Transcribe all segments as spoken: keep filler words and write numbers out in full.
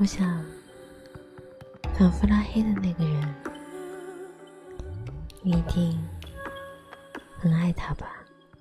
我想反复拉黑的那个人，你一定很爱他吧。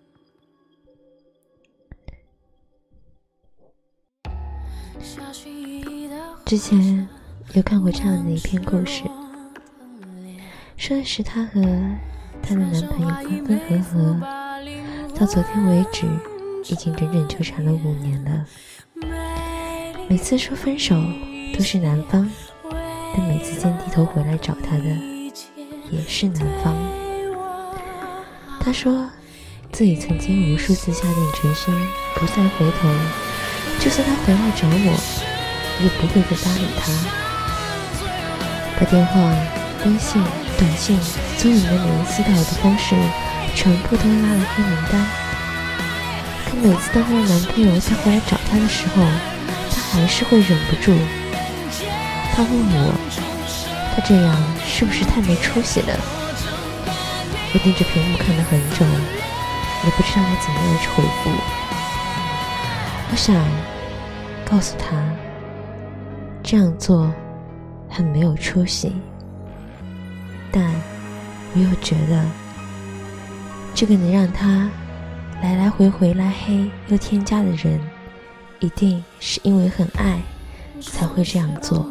之前有看过这样的一篇故事，说的是她和她的男朋友分分合合，到昨天为止已经整整纠缠了五年了。每次说分手都是男方，但每次先低头回来找她的也是男方。她说自己曾经无数次下定决心不再回头，就算他回来找我也不会再搭理他，把电话、微信、短信所有能联系到的方式全部都拉了黑名单。可每次当她的男朋友再回来找她的时候，她还是会忍不住。她问我，她这样是不是太没出息了？我盯着屏幕看了很久，也不知道该怎么样去回复。我想告诉他，这样做很没有出息，但我又觉得这个能让他来来回回拉黑又添加的人，一定是因为很爱才会这样做。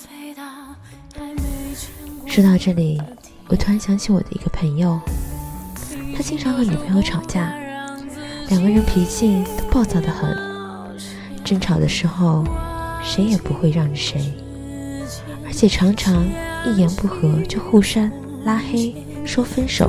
说到这里，我突然想起我的一个朋友，他经常和女朋友吵架，两个人脾气都暴躁得很，争吵的时候谁也不会让着谁，而且常常一言不合就互删、拉黑、说分手。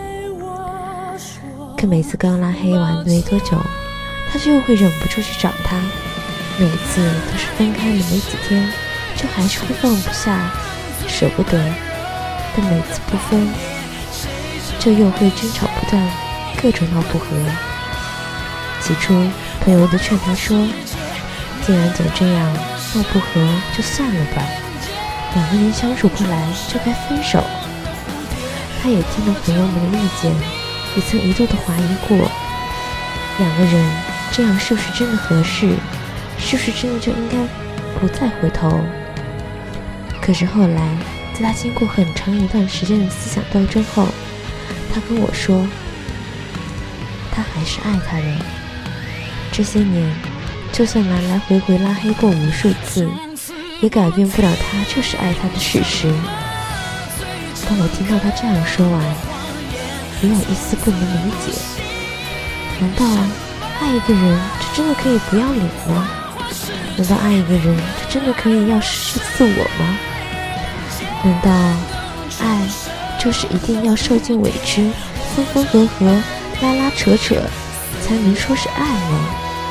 可每次刚拉黑完没多久，他就又会忍不住去找他，每次都是分开了没几天就还是会放不下、舍不得，但每次不分就又会争吵不断，各种闹不和。起初朋友都劝他说，既然总这样闹不和就算了吧，两个人相处不来就该分手。他也听了朋友们的意见，也曾一度的怀疑过，两个人这样是不是真的合适，是不是真的就应该不再回头。可是后来在他经过很长一段时间的思想斗争后，他跟我说，他还是爱他的，这些年就算来来回回拉黑过无数次，也改变不了他就是爱他的事实。当我听到他这样说完，也有一丝不能理解，难道爱一个人就真的可以不要脸吗？难道爱一个人就真的可以要失去自我吗？难道爱就是一定要受尽委屈、分分合合、拉拉扯扯才能说是爱吗？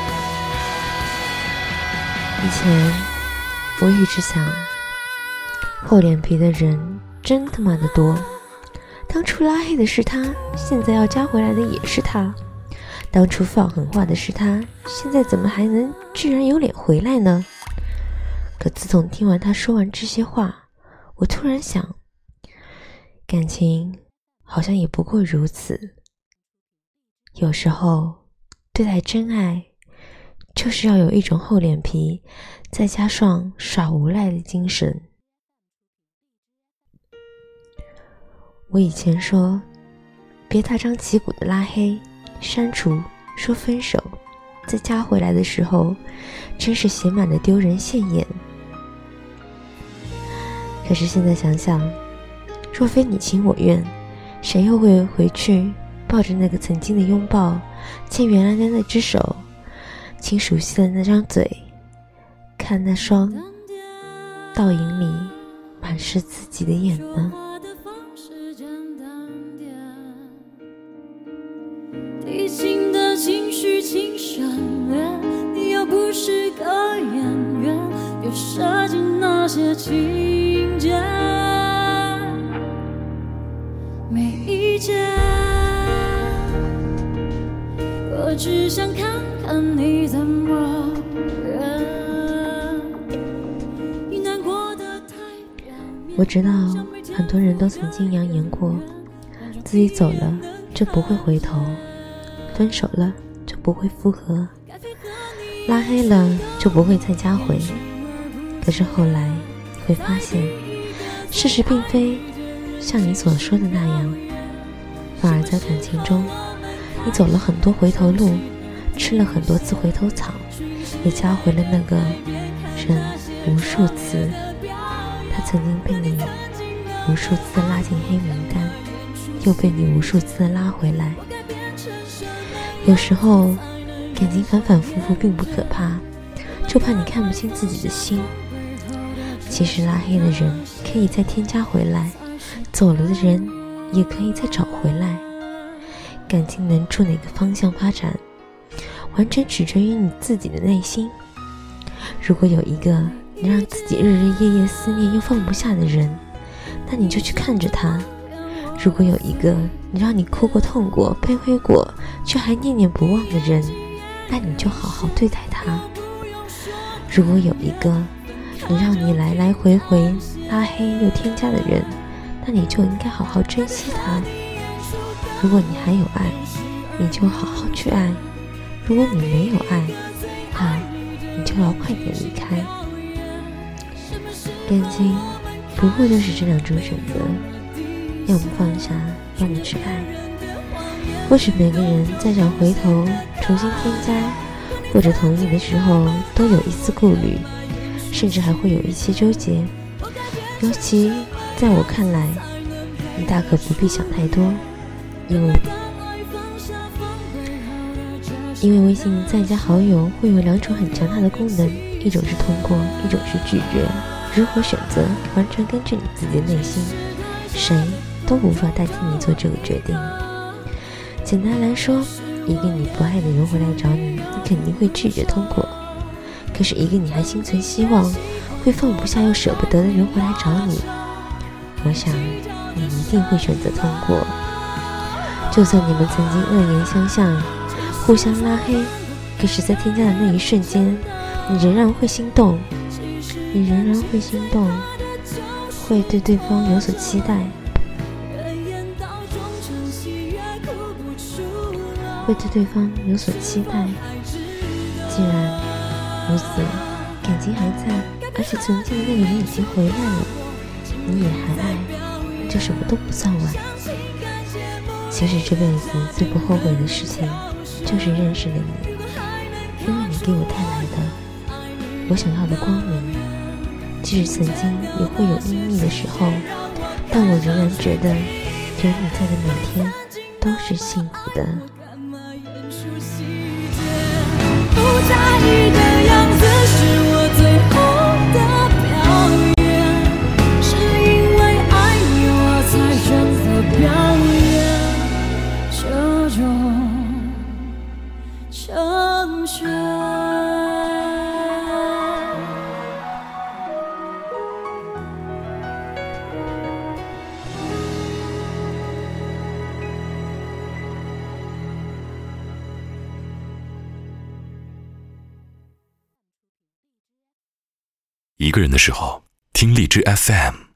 以前我一直想，厚脸皮的人真他妈的多，当初拉黑的是他，现在要加回来的也是他，当初放狠话的是他，现在怎么还能居然有脸回来呢？可自从听完他说完这些话，我突然想，感情好像也不过如此。有时候对待真爱，就是要有一种厚脸皮，再加上耍无赖的精神。我以前说，别大张旗鼓的拉黑、删除、说分手，再加回来的时候，真是写满了丢人现眼。可是现在想想，若非你情我愿，谁又会回去抱着那个曾经的拥抱，牵原来的那只手，亲熟悉的那张嘴，看那双倒影里满是自己的眼呢？ 提醒的情绪请省略，你又不是个演员，别设计那些情节，每一节我只想看看你怎么忍，你难过的太表面。 我知道很多人都曾经扬言过，自己走了就不会回头，分手了就不会复合，拉黑了就不会再加回。可可是后来你会发现，事实并非像你所说的那样，反而在感情中，你走了很多回头路，吃了很多次回头草，也加回了那个人无数次。他曾经被你无数次拉进黑名单，又被你无数次拉回来。有时候感情反反复复并不可怕，就怕你看不清自己的心。其实拉黑的人可以再添加回来，走了的人也可以再找回来。感情能处哪个方向发展，完全取决于你自己的内心。如果有一个能让自己日日夜夜思念又放不下的人，那你就去看着他。如果有一个能让你哭过痛过卑微过却还念念不忘的人，那你就好好对待他。如果有一个能让你来来回回拉黑又添加的人，那你就应该好好珍惜他。如果你还有爱，你就好好去爱；如果你没有爱，那你就要快点离开。感情不过就是这两种选择，要么放下，要么去爱。或许每个人在想回头重新添加或者同意的时候，都有一丝顾虑，甚至还会有一些纠结。尤其在我看来，你大可不必想太多，因为因为微信再加好友会有两种很强大的功能，一种是通过，一种是拒绝。如何选择，完全根据你自己的内心，谁都无法代替你做这个决定。简单来说，一个你不爱的人回来找你，你肯定会拒绝通过。可是一个你还心存希望，会放不下又舍不得的人回来找你，我想你一定会选择通过。就算你们曾经恶言相向，互相拉黑，可是在添加的那一瞬间，你仍然会心动，你仍然会心动，会对对方有所期待，会对对方有所期待。既然如此，感情还在，而且曾经的那个人已经回来了，你也还爱，这什么都不算晚。其实这辈子最不后悔的事情，就是认识了你，因为你给我带来的我想要的光明。即使曾经也会有阴翳的时候，但我仍然觉得有你在的每天都是幸福的。 不在意的样子是我最后的表演，是因为爱你我才选择表演这种成全。 一个人的时候，听荔枝 F M。